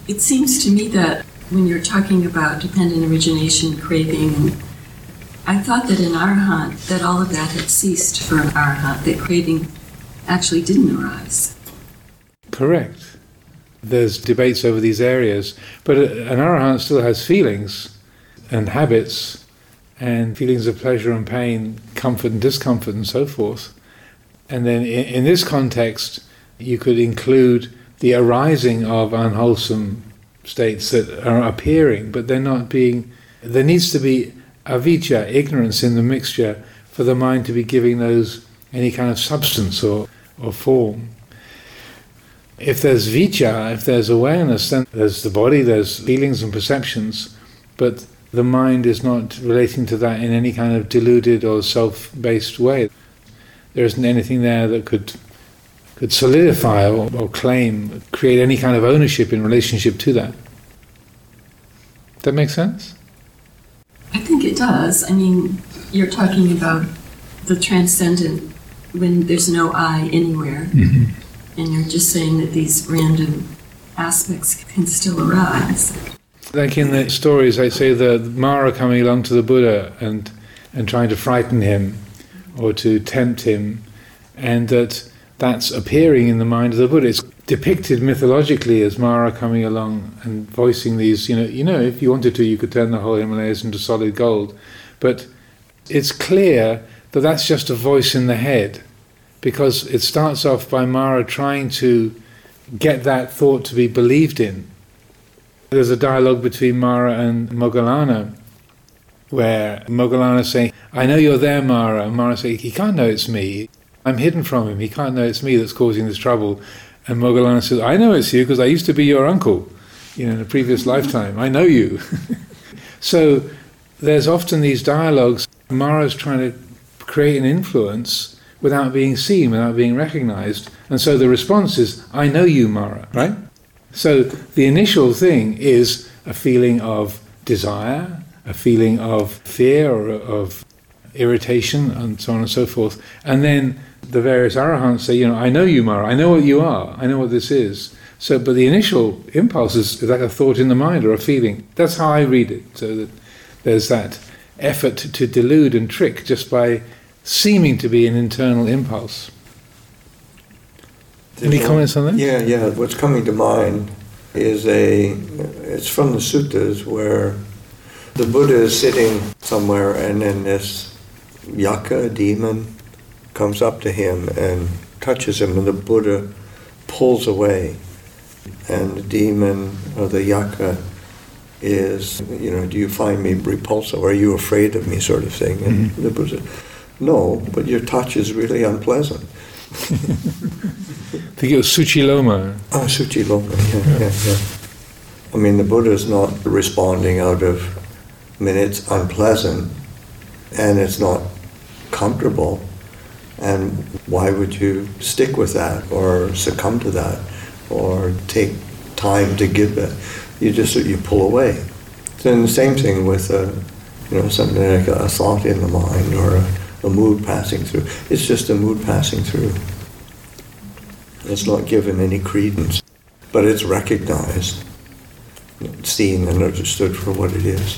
It seems to me that when you're talking about dependent origination, craving, I thought that in Arahant, that all of that had ceased for an Arahant, that craving actually didn't arise. Correct. There's debates over these areas, but an Arahant still has feelings and habits and feelings of pleasure and pain, comfort and discomfort and so forth. And then in this context, you could include the arising of unwholesome states that are appearing, but they're not being... There needs to be avijja, ignorance in the mixture, for the mind to be giving those any kind of substance or form. If there's vijja, if there's awareness, then there's the body, there's feelings and perceptions, but the mind is not relating to that in any kind of deluded or self-based way. There isn't anything there that could solidify or claim, create any kind of ownership in relationship to that. Does that make sense? I think it does. I mean, you're talking about the transcendent when there's no I anywhere, and you're just saying that these random aspects can still arise. Like in the stories, I say the Mara coming along to the Buddha and trying to frighten him or to tempt him, and that's appearing in the mind of the Buddha. It's depicted mythologically as Mara coming along and voicing these, you know, if you wanted to, you could turn the whole Himalayas into solid gold. But it's clear that that's just a voice in the head, because it starts off by Mara trying to get that thought to be believed in. There's a dialogue between Mara and Moggallana, where Moggallana is saying, I know you're there, Mara. And Mara saying, he can't know it's me. I'm hidden from him. He can't know it's me that's causing this trouble. And Moggallana says, I know it's you because I used to be your uncle, in a previous lifetime. I know you. So there's often these dialogues. Mara's trying to create an influence without being seen, without being recognized. And so the response is, I know you, Mara, right? So the initial thing is a feeling of desire, a feeling of fear or of irritation, and so on and so forth. And then the various arahants say, I know you, Mara, I know what you are, I know what this is. So, but the initial impulse is like a thought in the mind or a feeling. That's how I read it. So that there's that effort to delude and trick just by seeming to be an internal impulse. Any comments on that? Yeah. What's coming to mind is it's from the suttas where the Buddha is sitting somewhere and then this yaka, demon, comes up to him and touches him and the Buddha pulls away. And the demon or the yaka is, do you find me repulsive? Are you afraid of me, sort of thing? And the Buddha said, no, but your touch is really unpleasant. I think it was Suchiloma. Oh, Suchiloma, yeah. I mean, the Buddha is not responding it's unpleasant and it's not comfortable. And why would you stick with that or succumb to that or take time to give it? You pull away. Then the same thing with something like a thought in the mind or a mood passing through. It's just a mood passing through. It's not given any credence, but it's recognized, seen and understood for what it is.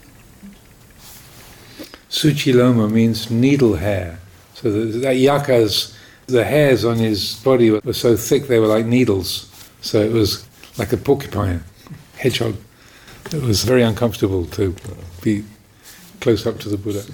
Suchiloma means needle hair. So that yaka's, the hairs on his body were so thick they were like needles. So it was like a porcupine, hedgehog. It was very uncomfortable to be close up to the Buddha.